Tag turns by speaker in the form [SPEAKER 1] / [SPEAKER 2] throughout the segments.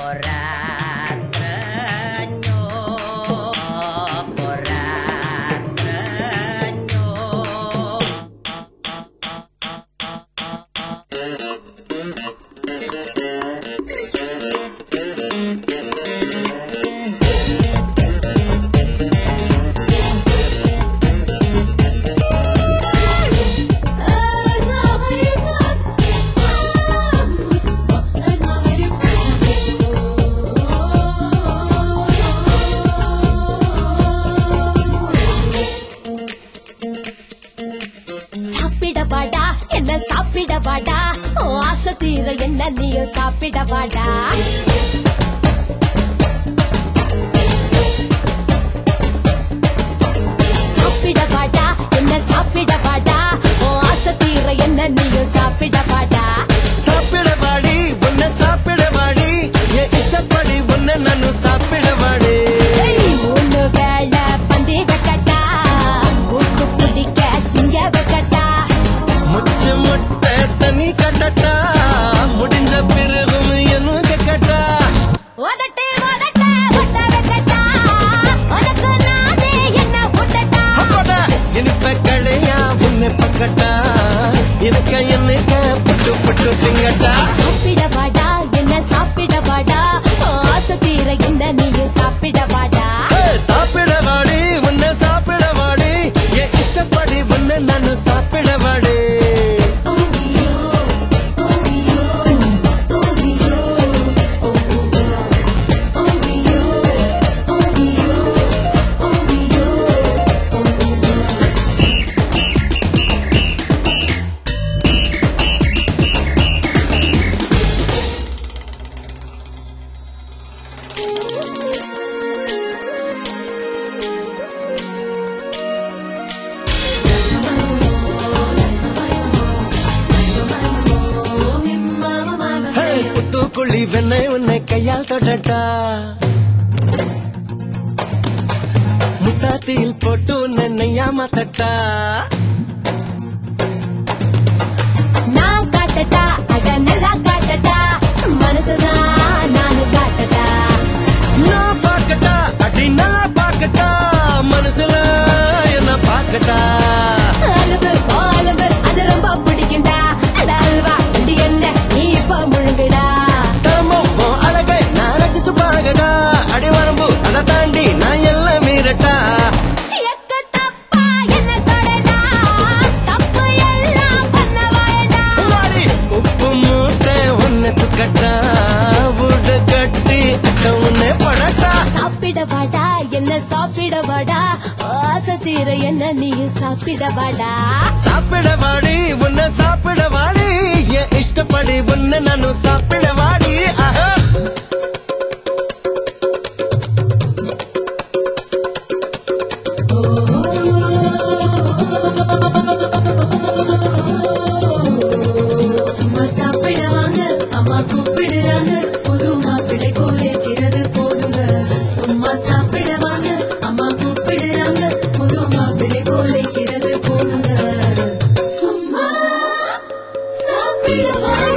[SPEAKER 1] சாப்பிடவாடா என்ன சாப்பிடவாடா ஆசை தீர என்ன நீயும் சாப்பிடவாடா சாப்பிடவாடா என்ன சாப்பிடவாடா ஆசை தீர என்ன நீயும் சாப்பிடவாடா
[SPEAKER 2] சாப்பிடவாடி உன்னை சாப்பிடவாடி என் இஷ்டப்படி உன்னை நானு சாப்பிடவாடி
[SPEAKER 1] மூணு வேளை பந்தி வைக்கட்டா ஊட்டு பிடிக்க திங்க வைக்கட்டா
[SPEAKER 2] முச்சு முட்டை தண்ணி கட்டட்டா முடிஞ்ச பிறகும் என்ன கட்டா
[SPEAKER 1] ஒதட்டு ஒதட்ட ஒட்ட வைக்கட்டா உனக்கு நானே என்ன விட்டட்டா
[SPEAKER 2] இனிப்ப கடையா உன்னை பக்கட்டா இருக்க என்னைக்க புட்டு புட்டு திங்கட்டா
[SPEAKER 1] சாப்பிடவாடா என்ன சாப்பிடவாடா ஆசை தீர என்ன நீயும் சாப்பிடவாடா
[SPEAKER 2] சாப்பிடவாடி உன்னை சாப்பிடவாடி என் இஷ்டப்படி உன்னை நானு சாப்பிடவாடி புத்துக்குழி வெண்ணை உன்னை கையால் தொடட்டா முட்டாத்தியில் போட்டு உன்னை நெய்யாம தட்டா
[SPEAKER 1] நான் காட்டட்டா அட நல்லா காட்டட்டா மனசுதான் நானு காட்டட்டா
[SPEAKER 2] நான் பார்க்கட்டா அடி நல்லா பார்க்கட்டா மனசுல என்ன பார்க்கட்டா
[SPEAKER 1] அலுவு அலுவு அது ரொம்ப பிடிக்கும்டா அட அல்வா இது என்ன நீ இப்ப முழுங்குடா
[SPEAKER 2] அழகை நான் ரசிச்சு பாருங்கடா அடி வரம்பு அதை தாண்டி நான் எல்லாம் மீறட்டா
[SPEAKER 1] எக்கு தப்பா என்ன தொடடா தப்பு எல்லாம் பண்ண வாயடா
[SPEAKER 2] உப்பு மூட்டை உன்னை துக்கட்டா வீடு கட்டி உன்னை படட்டா
[SPEAKER 1] சாப்பிடவாடா என்ன சாப்பிடவாடா ஆசை தீர என்ன நீயும் சாப்பிடவாடா
[SPEAKER 2] சாப்பிடவாடி உன்னை சாப்பிடவாடி என் இஷ்டப்படி உன்னை நானு சாப்பிடவாடி ஆஹா
[SPEAKER 3] சும்மா சாப்பிடுவாங்க அம்மா கூப்பிடுறாங்க புது மாப்பிள்ளை போல இருக்கிறது போதுங்க சும்மா சாப்பிடுவாங்க அம்மா கூப்பிடுறாங்க புது மாப்பிள்ளை போல இருக்கிறது போதுங்க சும்மா சாப்பிடுவாங்க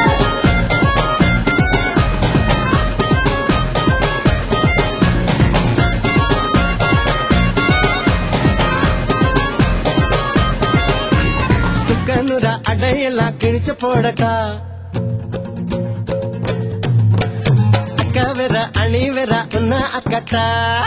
[SPEAKER 2] சுக்கனுர அடையெல்லாம் கிழிச்சு போடட்டா அக்கா வேற அணி வேற உன்ன அக்கட்டா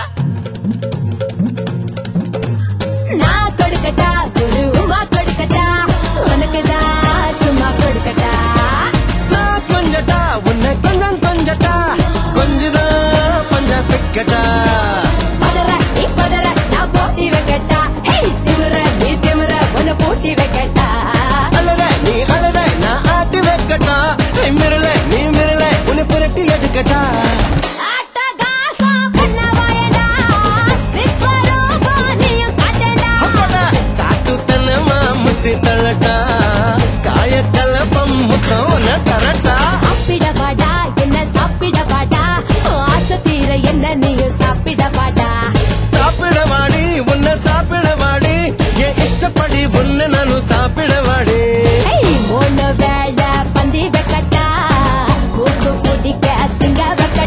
[SPEAKER 1] நான் கொடுக்கட்டா குருவா கொடுக்கட்டா உனக்குதான் சும்மா கொடுக்கட்டா
[SPEAKER 2] நான் கொஞ்சட்டா உன்னை கொஞ்சம் கொஞ்சட்டா கொஞ்சதான் கொஞ்சம் பிக்கட்டா
[SPEAKER 1] பதற நீ பதற நான் போட்டி வைக்கட்டா திமுற நீ திமுற உன்னை போட்டி வைக்கட்டா
[SPEAKER 2] அழற நீ அழற நான் ஆட்டி வைக்கட்டா மிரல நீ மிரல உன்னை புரட்டி எடுக்கட்டா
[SPEAKER 1] ஆட்டகாசம் பண்ண வாயடா விஸ்வரூபம் நீயும் காட்டடா
[SPEAKER 2] காட்டு தனமா முட்டி தள்ளட்டா காய கலப்பம் முத்தம் உன்னை தரட்டா
[SPEAKER 1] சாப்பிடவாடா என்ன சாப்பிடவாடா ஆசை தீர என்ன நீயும் சாப்பிடவாடா
[SPEAKER 2] சாப்பிடவாடி உன்னை சாப்பிடவாடி என் இஷ்டப்படி உன்னை நானு சாப்பிடவாடி
[SPEAKER 1] மூணு வேளை பந்தி வைக்கட்டா ஊக்கு பிடிக்க திங்க வைக்கட்டா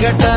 [SPEAKER 2] வைக்கட்டா